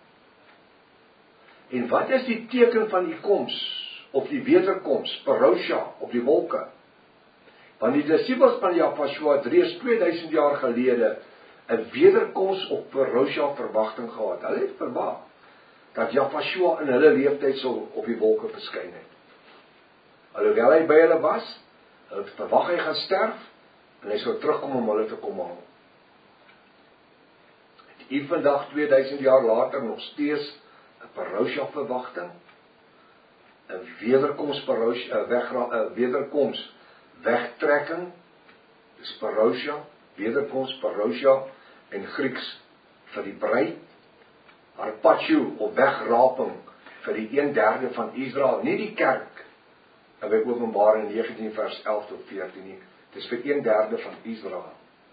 En wat is die teken van die koms, of die wederkoms, Parosha, op die wolke? Want die disippels van Jafashua het reeds tweeduisend jaar gelede 'n wederkoms op Parosha verwagting gehad. Hulle het verwag dat Jafashua in hulle leeftyd sal op die wolke verskyn het. Alhoewel hy by hulle was, hulle verwag hy gaan sterf, en hy sou terugkom om hulle te kom haal. Het u vandag tweeduisend jaar later nog steeds 'n parousia verwagting? 'n wederkoms parousia, 'n wegra, 'n wederkoms wegtrekking, dis parousia, wederkoms parousia en Grieks vir die bruid, harpazo of wegraping vir die een derde van Israel, nie die kerk, en by Openbaring negentien vers elf tot veertien nie, dis vir een derde van Israel.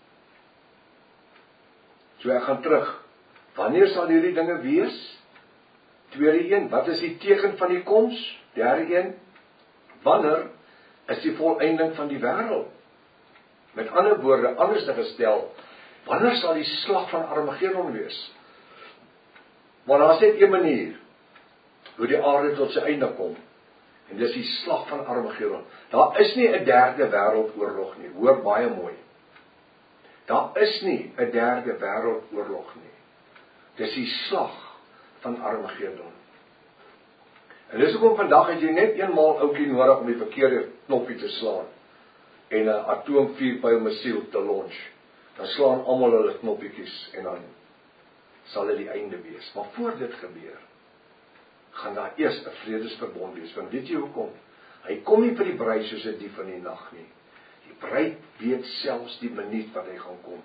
So ek gaan terug, wanneer sal hierdie dinge wees? Tweede een, wat is die teken van die koms? Derde een, wanneer is die volëinding van die wêreld? Met ander woorde, anders te gestel, wanneer sal die slag van Armageddon wees? Want daar is net een manier hoe die aarde tot sy einde kom, en dis die slag van Armageddon. Daar is nie 'n derde wêreldoorlog nie, hoor baie mooi. Daar is nie 'n derde wêreldoorlog nie. Dis die slag van Armageddon. En dis hoekom vandag het jy net eenmaal oukie nodig om die verkeerde knoppie te slaan en 'n atoomvuurpylmissiel te launch. Dan slaan almal hulle knoppietjies en dan sal dit die einde wees. Maar voor dit gebeur, gaan daar eers 'n vredesverbond wees. Want weet jy hoekom? Hy kom nie vir die bruid soos 'n dief in die nag nie. Die bruid weet selfs die minuut wat hy gaan kom.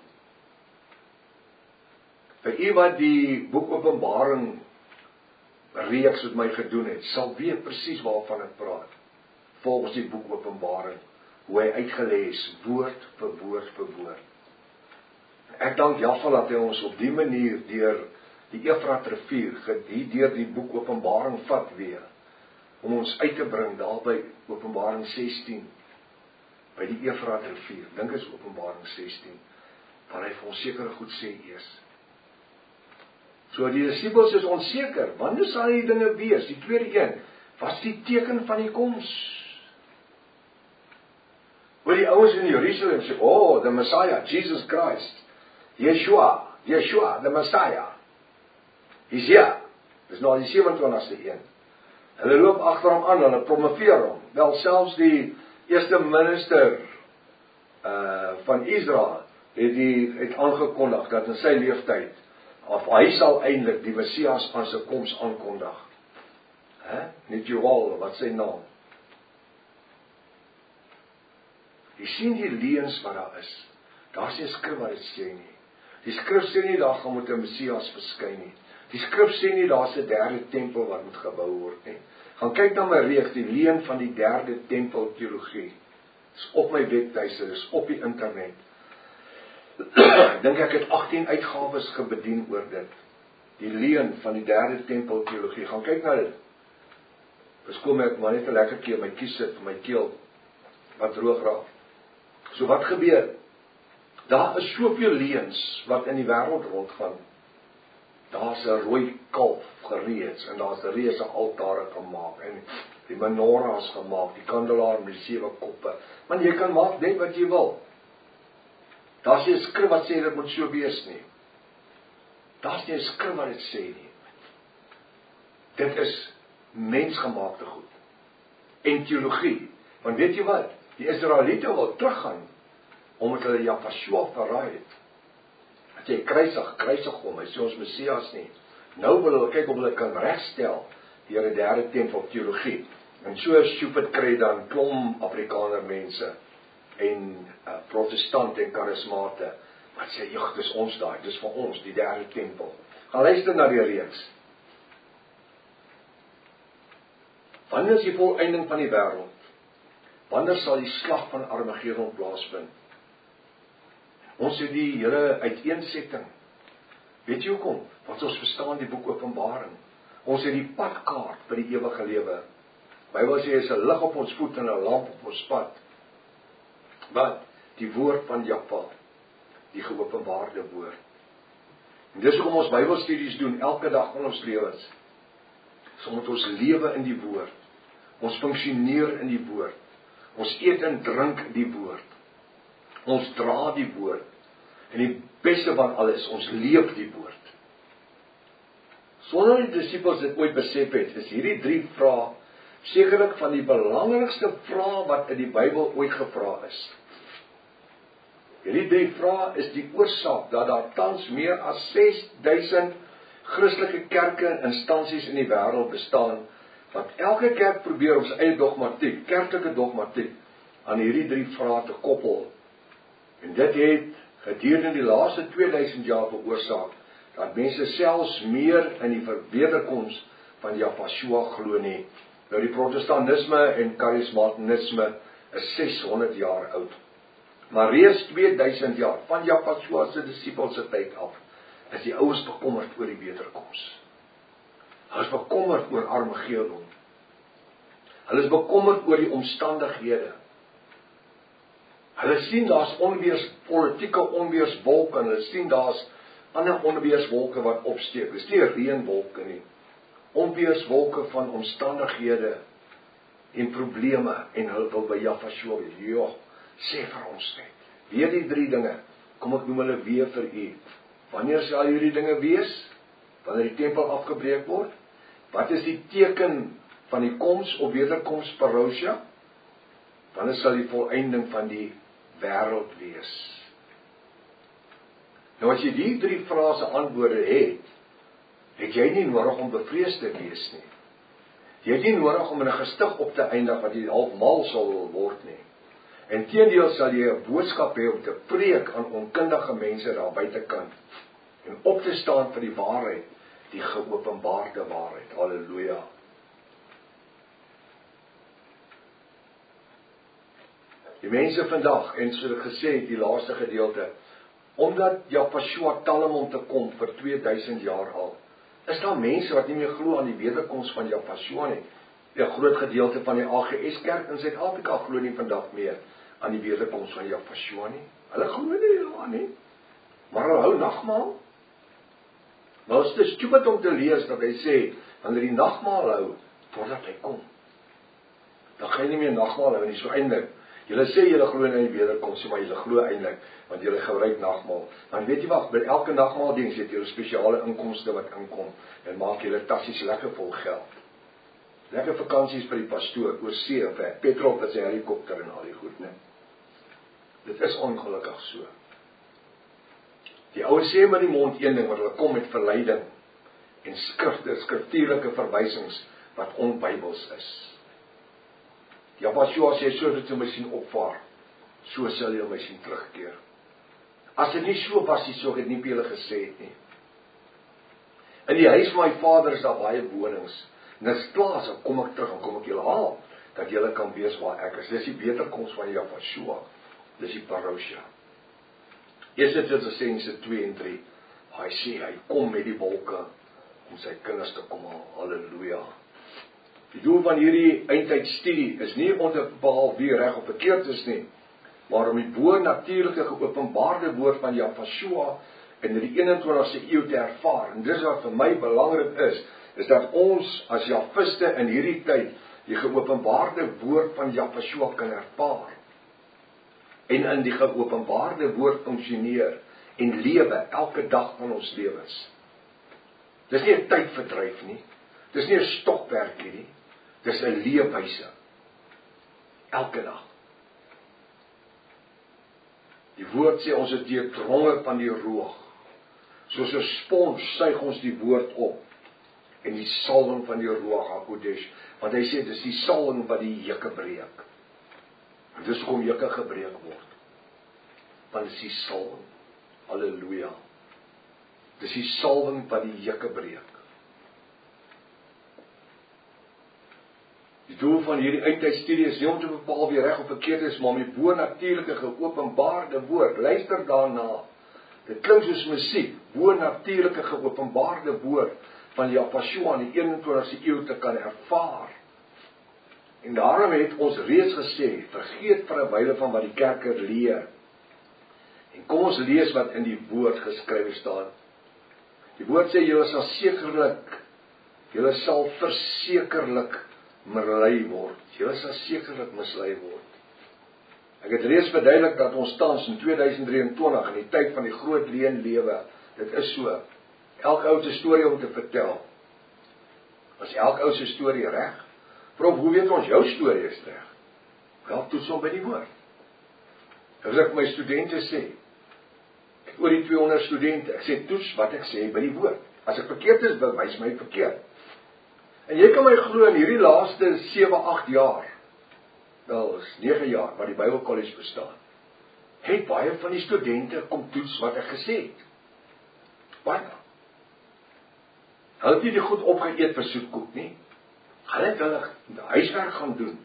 Vir u wat die boek Openbaring reeks met my gedoen het, sal weet presies waarvan ek praat. Volgens die boek Openbaring, hoe hy uitgelê is, woord vir woord vir woord. Ek dank Jahwe dat hy ons op die manier deur die Efrat rivier, hier deur die boek Openbaring vat weer, om ons uit te bring daar by Openbaring sestien, by die Efrat rivier, dink is Openbaring sestien, waar hy vir ons sekere goed sê eers. So die disippels is onseker, wanneer sal die dinge wees? Die tweede een, was die teken van die koms? Oor die ouens in Jerusalem sê, oh, the Messiah, Jesus Christ, Yeshua, Yeshua, the Messiah, he's here. Dis nou die sewe-en-twintigste een. Hulle loop agter hom aan, hulle promoveer hom. Wel, selfs die eerste minister uh, van Israel het, die, het aangekondig dat in sy leeftyd, of hy sal eintlik die Messias aan sy koms aankondig. Hè? Net Joel, wat sy naam. Jy sien die leuns wat daar is. Daar is nie 'n skrif wat dit sê nie. Die skrif sê nie daar gaan moet 'n Messias verskyn nie. Die skrif sê nie daar's 'n derde tempel wat moet gebou word nie. Gaan kyk na my reeks, die leuen van die derde tempel teologie. Dis op my webtuiste, dis op die internet. Dink ek het agttien uitgawes gebedien oor dit. Die leuen van die derde tempel teologie. Gaan kyk na dit. Beskoon my ek maar net 'n lekker keer my kies sit vir my keel wat droog raak. So wat gebeur? Daar is soveel leuns wat in die wêreld rondgaan. Daar's 'n rooi kalf gereeds en daar's 'n reuse altare gemaak en die menorahs gemaak, die kandelaar met die sewe koppe. Want jy kan maak net wat jy wil. Daar's nie 'n skrif wat sê dit moet so wees nie. Daar's nie 'n skrif wat dit sê nie. Dit is mensgemaakte goed. En teologie. Want weet jy wat? Die Israeliete wil teruggaan omdat hulle Jahwe verraai het. As jy kruisig, kruisig hom, hy sê ons Messias nie. Nou wil hulle kyk of hulle kan regstel deur 'n derde tempel teologie. En so stupid kry dan klomp Afrikaner mense en uh, protestant en karismate wat sê, "Jog, dis ons daai, dis vir ons die derde tempel." Gaan luister na die reeks. Wanneer is die volëinding van die wêreld? Wanneer sal die slag van Armageddon plaasvind? Ons het die hele uiteensetting. Weet jy hoekom? Want ons verstaan die boek Openbaring. Ons het die padkaart vir die ewige lewe. Bybel sê is 'n lig op ons voet en 'n lamp op ons pad. Wat? Die woord van Jahwe, die geopenbaarde woord. En dis hoekom ons Bybelstudies doen elke dag van ons lewens. So moet ons lewe in die woord. Ons funksioneer in die woord. Ons eet en drink die woord. Ons dra die woord. En die beste van alles, ons leef die woord. Sonder die disippels dit ooit besef het, is hierdie drie vrae sekerlik van die belangrikste vrae wat in die Bybel ooit gevra is. Hierdie drie vrae is die oorsaak dat daar tans meer as ses duisend Christelike kerke en instansies in die wêreld bestaan, wat elke kerk probeer om sy eie dogmatiek, kerklike dogmatiek, aan hierdie drie vrae te koppel. En dit het gedurende die laaste twee duisend jaar veroorsaak, dat mense selfs meer in die wederkoms van Yahshua glo nie. Nou die protestantisme en charismatisme is ses honderd jaar oud. Maar reeds twee duisend jaar, van Yahshua se disippels se tyd af, is die ouens bekommerd oor die wederkoms. Hulle is bekommerd oor Armageddon. Hulle is bekommerd oor die omstandighede. Hulle sien daar's onweers, politieke onweerswolke, en hulle sien daar's ander onweerswolke wat opsteek. Dis nie reënwolke nie. Onweerswolke van omstandighede en probleme, en hulle wil by Yahshua wees. Ja, sê vir ons net. Weer die drie dinge, kom ek noem hulle weer vir u. Wanneer sal hierdie dinge wees? Wanneer die tempel afgebreek word? Wat is die teken van die koms of wederkoms parousia? Wanneer sal die volëinding van die wêreld wees? Nou as jy die drie vrae se antwoorde het, het jy nie nodig om bevrees te wees nie. Jy het nie nodig om in 'n gestig op te eindig wat jy half mal sal word nie. Inteendeel sal jy 'n boodskap hê om te preek aan onkundige mense daar buitekant en op te staan vir die waarheid, die geopenbaarde waarheid. Halleluja. Die mense vandag, en soos ek gesê het, die laaste gedeelte, omdat Yahshua talle om te kom vir twee duisend jaar al, is daar mense wat nie meer glo aan die wederkoms van Yahshua nie. 'n Groot gedeelte van die A G S kerk in Suid-Afrika glo nie vandag meer aan die wederkoms van Yahshua nie. Hulle glo nie daaraan nie. Maar hulle hou nagmaal. Nou is dit stupid om te lees dat hy sê, wanneer die nagmaal hou, totdat hy kom. Dan gaan jy nie meer nagmaal hou nie, so eintlik. Julle sê julle glo in die wederkoms, maar julle glo eintlik, want julle gebruik nagmaal. Dan weet jy wat, by elke nagmaaldiens het julle spesiale inkomste wat inkom, en maak julle tassies lekker vol geld. Lekker vakansies by die pastoor, oor see, of petrol met sy helikopter en al die goed, ne? Dit is ongelukkig so. Die ouwe sê met die mond een ding, wat hulle kom met verleiding, en skrifte, skriftuurlike verwysings, wat onbybels is. Yahshua sê, so dat jy my sien opvaar, so sal jy my sien terugkeer. As dit nie so was, so het nie by julle gesê het nie. In die huis van my vader is daar baie wonings, en as klaar is, kom ek terug, en kom ek julle haal, dat julle kan wees waar ek is. Dis die wederkoms van Yahshua, dis die parousia. Eerste Tessalonisense twee en drie, hy sê, hy kom met die wolke, om sy kinders te kom haal, halleluja. Die doel van hierdie eindtydstudie is nie om te bepaal wie reg of verkeerd is nie, maar om die bo-natuurlike geopenbaarde woord van Yahshua in die eenentwintigste eeu te ervaar. En dis wat vir my belangrik is, is dat ons as Jahviste in hierdie tyd die geopenbaarde woord van Yahshua kan ervaar. En in die geopenbaarde woord funksioneer en lewe elke dag van ons lewens. Dis nie 'n tydverdryf nie. Dis nie 'n stokperdjie nie. Dis 'n leefwyse. Elke dag. Die woord sê ons is deurdronge van die roog. Soos 'n spons suig ons die woord op. En die salwing van die roog HaKodesh. Want hy sê dis die salwing wat die juke breek. En dis hoekom juke gebreek word. Want dis die salwing. Halleluja. Dis die salwing wat die juke breek. Die doel van hierdie eindtydstudie is nie om te bepaal wie reg of verkeerd is, maar om die bo-natuurlike geopenbaarde woord. Luister daarna. Dit klink soos musiek, bo-natuurlike geopenbaarde woord van Yahshua in die eenentwintigste eeu te kan ervaar. En daarom het ons reeds gesê, vergeet vir 'n wyle van wat die kerke leer. En kom ons lees wat in die woord geskrywe staan. Die woord sê, julle sal sekerlik, julle sal versekerlik mislei word. Julle sal sekerlik mislei word. Ek het reeds verduidelik dat ons tans in tweeduisend drieëntwintig in die tyd van die groot leuen lewe. Dit is so. Elke ou se storie om te vertel. As elke ou se storie reg, Prof, hoe weet ons jou storie is reg? Wel, toets hom by die woord. As ek my studente sê, ek het oor die tweehonderd studente, ek sê toets wat ek sê by die woord. As ek verkeerd is, bewys my verkeerd. En jy kan my glo in hierdie laaste sewe, agt jaar, wel is nege jaar wat die Bybelkollege bestaan, het baie van die studente kom toets wat ek gesê het. Baie. Hulle het nie die goed opgeëet vir soetkoek nie. Hulle het hulle huiswerk gaan doen.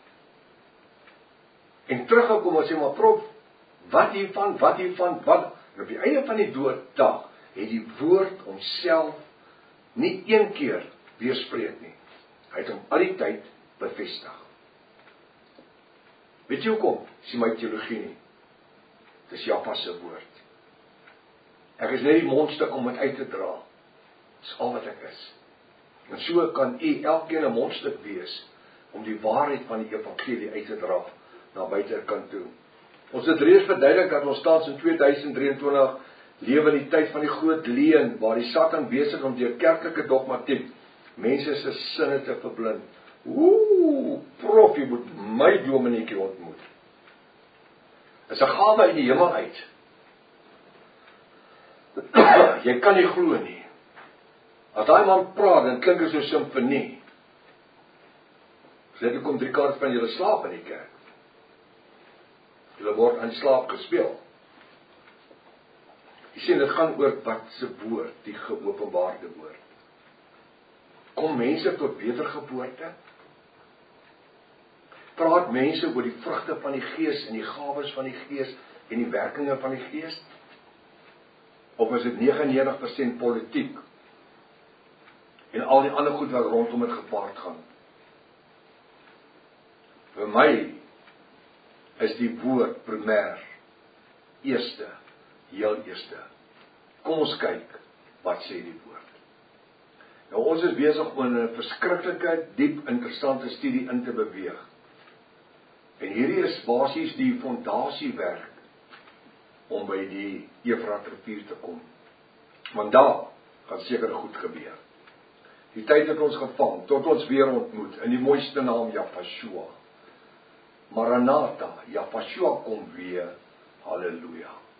En teruggekom en sê, maar prof, wat hiervan, wat hiervan, wat? En op die einde van die dooddag het die woord homself nie een keer weerspreek nie. Hy het hom al die tyd bevestig. Weet jy hoekom? Dis nie my teologie nie. Dis Jaffa se woord. Ek is net die mondstuk om dit uit te dra. Dis al wat ek is. En so kan u elkeen 'n mondstuk wees om die waarheid van die evangelie uit te dra na buitekant toe. Ons het reeds verduidelik dat ons tans in twee duisend drieëntwintig lewe in die tyd van die groot leuen, waar die Satan besig is om deur kerklike dogmatiek mense se sinne te verblind. Ooh, prof, jy moet my domineetjie ontmoet. Dis 'n gawe uit die hemel uit. Jy kan nie glo nie. As daai man praat, dan klink dit so 'n simfonie. Sê dit kom drie kwart van julle slaap in die kerk. Julle word aan slaap gespeel. Jy sien, dit gaan oor wat se woord, die geopenbaarde woord. Kom mense tot wedergeboorte? Praat mense oor die vrugte van die Gees en die gawes van die Gees en die werkinge van die Gees? Of is dit negenennegentig persent politiek en al die ander goed wat rondom dit gepaard gaan? Vir my is die woord primêr, eerste, heel eerste. Kom ons kyk, wat sê die woord? Nou ons is besig om 'n verskriklike, diep, interessante studie in te beweeg. En hierdie is basies die fondasiewerk om by die Efrat rivier te kom. Want daar gaan seker goed gebeur. Die tyd het ons gevang, tot ons weer ontmoet, in die mooiste naam Jafashua. Maranatha, Jafashua kom weer, halleluja.